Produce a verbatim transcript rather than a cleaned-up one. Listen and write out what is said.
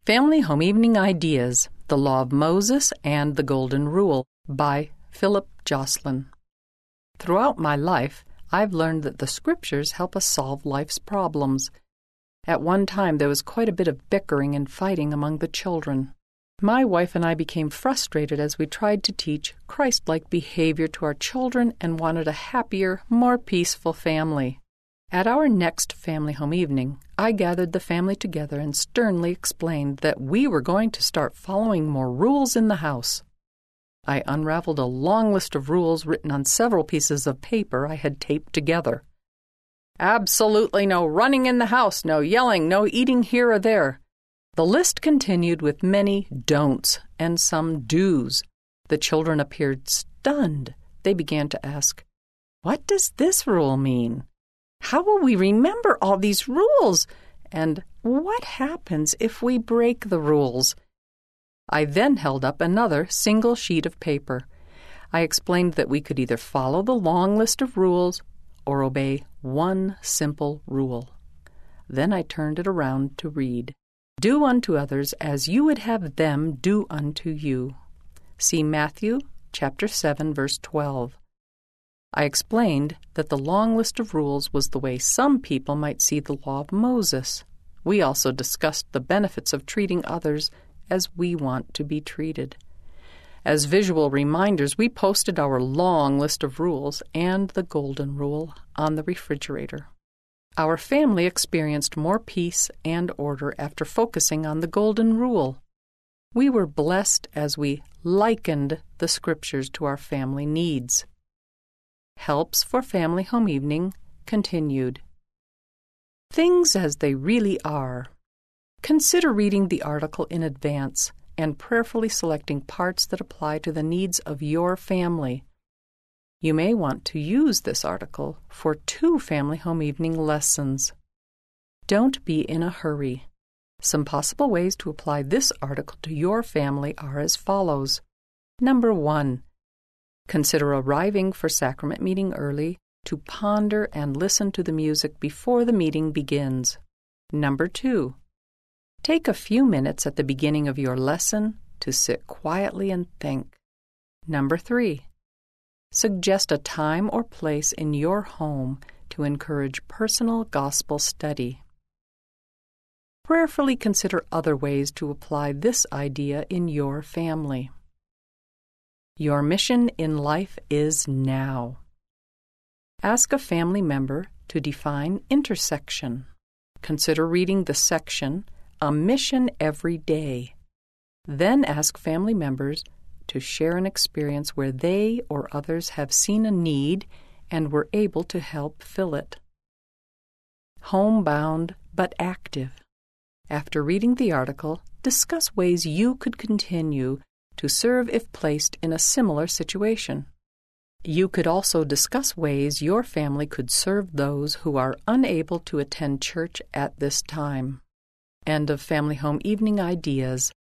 Family Home Evening Ideas, The Law of Moses and the Golden Rule by Philip Joslin. Throughout my life, I've learned that the Scriptures help us solve life's problems. At one time, there was quite a bit of bickering and fighting among the children. My wife and I became frustrated as we tried to teach Christ-like behavior to our children and wanted a happier, more peaceful family. At our next family home evening, I gathered the family together and sternly explained that we were going to start following more rules in the house. I unraveled a long list of rules written on several pieces of paper I had taped together. Absolutely no running in the house, no yelling, no eating here or there. The list continued with many don'ts and some do's. The children appeared stunned. They began to ask, "What does this rule mean? How will we remember all these rules? And what happens if we break the rules?" I then held up another single sheet of paper. I explained that we could either follow the long list of rules or obey one simple rule. Then I turned it around to read, "Do unto others as you would have them do unto you." See Matthew chapter seven, verse twelve. I explained that the long list of rules was the way some people might see the law of Moses. We also discussed the benefits of treating others as we want to be treated. As visual reminders, we posted our long list of rules and the Golden Rule on the refrigerator. Our family experienced more peace and order after focusing on the Golden Rule. We were blessed as we likened the Scriptures to our family needs. Helps for Family Home Evening continued. Things as they really are. Consider reading the article in advance and prayerfully selecting parts that apply to the needs of your family. You may want to use this article for two Family Home Evening lessons. Don't be in a hurry. Some possible ways to apply this article to your family are as follows. Number one, consider arriving for sacrament meeting early to ponder and listen to the music before the meeting begins. Number two, take a few minutes at the beginning of your lesson to sit quietly and think. Number three, suggest a time or place in your home to encourage personal gospel study. Prayerfully consider other ways to apply this idea in your family. Your mission in life is now. Ask a family member to define intersection. Consider reading the section, A Mission Every Day. Then ask family members to share an experience where they or others have seen a need and were able to help fill it. Homebound but active. After reading the article, discuss ways you could continue to serve if placed in a similar situation. You could also discuss ways your family could serve those who are unable to attend church at this time. End of Family Home Evening Ideas